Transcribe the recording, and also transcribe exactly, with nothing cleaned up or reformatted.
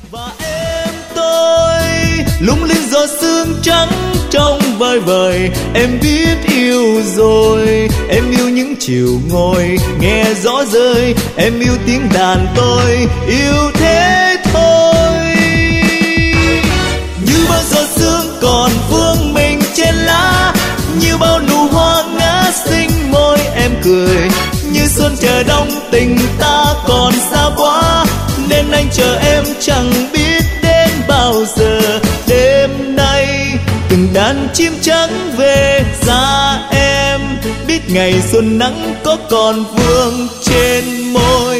Và em tôi lung linh gió sương trắng trong vời vời. Em biết yêu rồi, em yêu những chiều ngồi nghe gió rơi. Em yêu tiếng đàn tôi, yêu thế thôi. Như bao giọt sương còn vương mình trên lá, như bao nụ hoa ngã xinh môi em cười. Như xuân chờ đông tình ta còn xa quá, nên anh chờ em chẳng biết đến bao giờ. Đêm nay từng đàn chim trắng về xa em, biết ngày xuân nắng có còn vương trên môi.